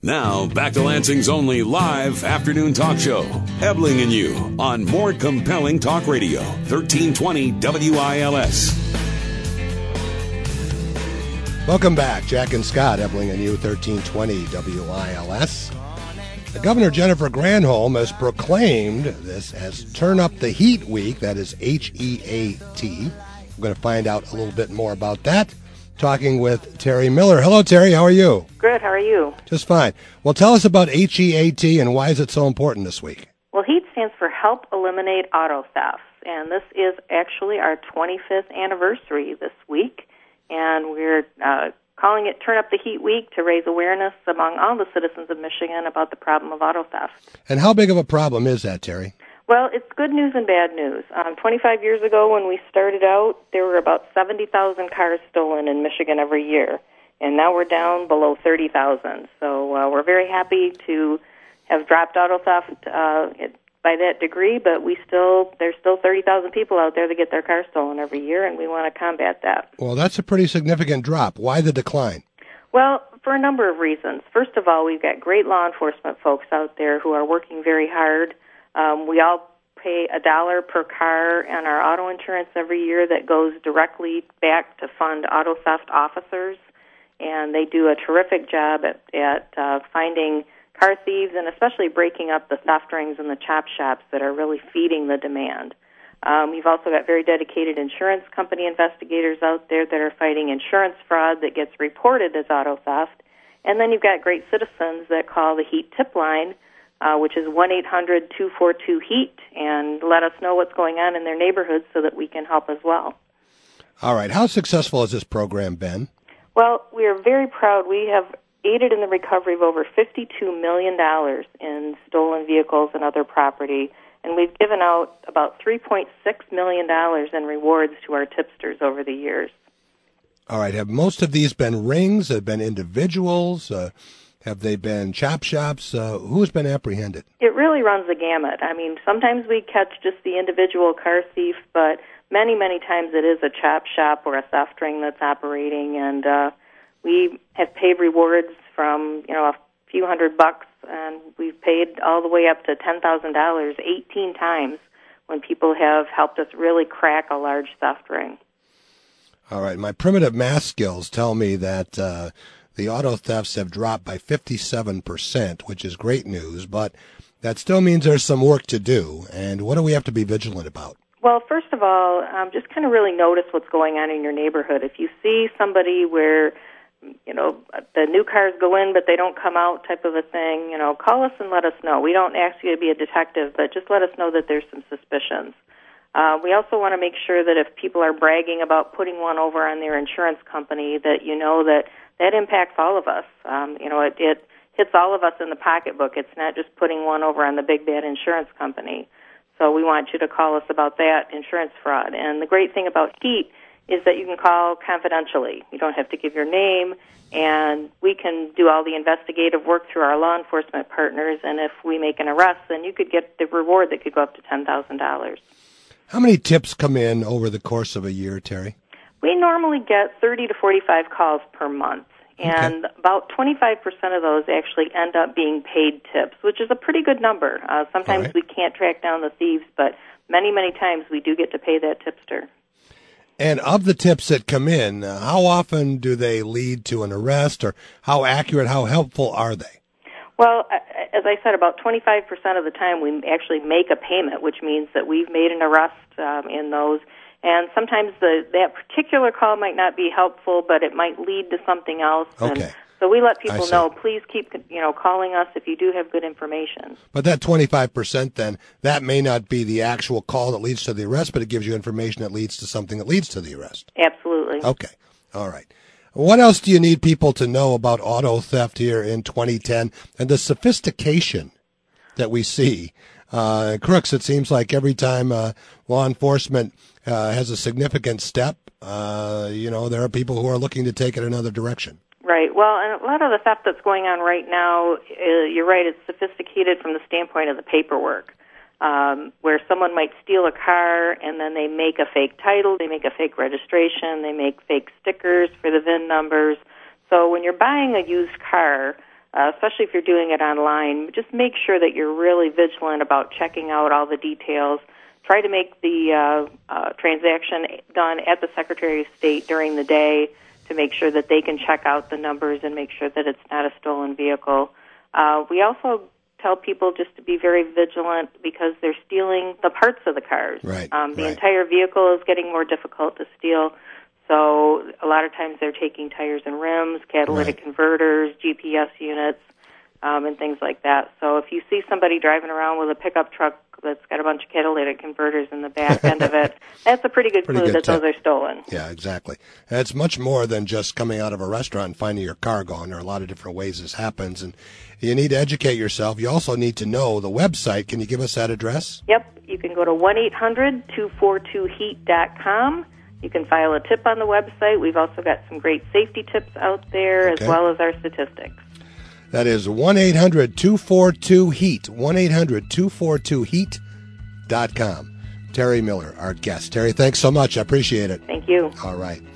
Now, back to Lansing's only live afternoon talk show, Ebling and You, on More Compelling Talk Radio, 1320 WILS. Welcome back. Jack and Scott, Ebling and You, 1320 WILS. The Governor Jennifer Granholm has proclaimed this as Turn Up the Heat Week. That is HEAT. We're going to find out a little bit more about that. Talking with Terry Miller. Hello, Terry. How are you? Good. How are you? Just fine. Well, tell us about HEAT and why is it so important this week? Well, HEAT stands for Help Eliminate Auto Theft, and this is actually our 25th anniversary this week, and we're calling it Turn Up the Heat Week to raise awareness among all the citizens of Michigan about the problem of auto theft. And how big of a problem is that, Terry? Well, it's good news and bad news. 25 years ago when we started out, there were about 70,000 cars stolen in Michigan every year, and now we're down below 30,000. So we're very happy to have dropped auto theft by that degree, but there's still 30,000 people out there that get their cars stolen every year, and we want to combat that. Well, that's a pretty significant drop. Why the decline? Well, for a number of reasons. First of all, we've got great law enforcement folks out there who are working very hard. We all pay $1 per car on our auto insurance every year that goes directly back to fund auto theft officers, and they do a terrific job at finding car thieves and especially breaking up the theft rings and the chop shops that are really feeding the demand. We've also got very dedicated insurance company investigators out there that are fighting insurance fraud that gets reported as auto theft, and then you've got great citizens that call the HEAT tip line, which is 1-800-242-HEAT, and let us know what's going on in their neighborhoods so that we can help as well. All right. How successful has this program been? Well, we are very proud. We have aided in the recovery of over $52 million in stolen vehicles and other property, and we've given out about $3.6 million in rewards to our tipsters over the years. All right. Have most of these been rings? Have been individuals? Have they been chop shops? Who's been apprehended? It really runs the gamut. I mean, sometimes we catch just the individual car thief, but many, many times it is a chop shop or a theft ring that's operating, and we have paid rewards from, a few $100, and we've paid all the way up to $10,000 18 times when people have helped us really crack a large theft ring. All right. My primitive math skills tell me that the auto thefts have dropped by 57%, which is great news, but that still means there's some work to do. And what do we have to be vigilant about? Well, first of all, just kind of really notice what's going on in your neighborhood. If you see somebody where, the new cars go in but they don't come out type of a thing, call us and let us know. We don't ask you to be a detective, but just let us know that there's some suspicions. We also want to make sure that if people are bragging about putting one over on their insurance company, that you know that impacts all of us. It hits all of us in the pocketbook. It's not just putting one over on the big bad insurance company. So we want you to call us about that insurance fraud. And the great thing about HEAT is that you can call confidentially. You don't have to give your name, and we can do all the investigative work through our law enforcement partners, and if we make an arrest, then you could get the reward that could go up to $10,000. How many tips come in over the course of a year, Terry? We normally get 30 to 45 calls per month, and about 25% of those actually end up being paid tips, which is a pretty good number. Sometimes we can't track down the thieves, but many, many times we do get to pay that tipster. And of the tips that come in, how often do they lead to an arrest, or how accurate, how helpful are they? Well, as I said, about 25% of the time we actually make a payment, which means that we've made an arrest in those. And sometimes that particular call might not be helpful, but it might lead to something else. Okay. And so we let people know, please keep calling us if you do have good information. But that 25% then, that may not be the actual call that leads to the arrest, but it gives you information that leads to something that leads to the arrest. Absolutely. Okay. All right. What else do you need people to know about auto theft here in 2010 and the sophistication that we see? Crooks, it seems like every time law enforcement has a significant step, there are people who are looking to take it another direction. Right. Well, and a lot of the theft that's going on right now, you're right, it's sophisticated from the standpoint of the paperwork, where someone might steal a car and then they make a fake title, they make a fake registration, they make fake stickers for the VIN numbers. So when you're buying a used car, especially if you're doing it online, just make sure that you're really vigilant about checking out all the details. Try to make the transaction done at the Secretary of State during the day to make sure that they can check out the numbers and make sure that it's not a stolen vehicle. We also tell people just to be very vigilant because they're stealing the parts of the cars. Right. The entire vehicle is getting more difficult to steal. So a lot of times they're taking tires and rims, catalytic converters, GPS units, and things like that. So if you see somebody driving around with a pickup truck that's got a bunch of catalytic converters in the back end of it, that's a pretty good clue that those are stolen. Yeah, exactly. And it's much more than just coming out of a restaurant and finding your car gone. There are a lot of different ways this happens, and you need to educate yourself. You also need to know the website. Can you give us that address? Yep. You can go to 1-800-242-HEAT.com. You can file a tip on the website. We've also got some great safety tips out there as well as our statistics. That is 1-800-242-HEAT, 1-800-242-HEAT.com. Terry Miller, our guest. Terry, thanks so much. I appreciate it. Thank you. All right.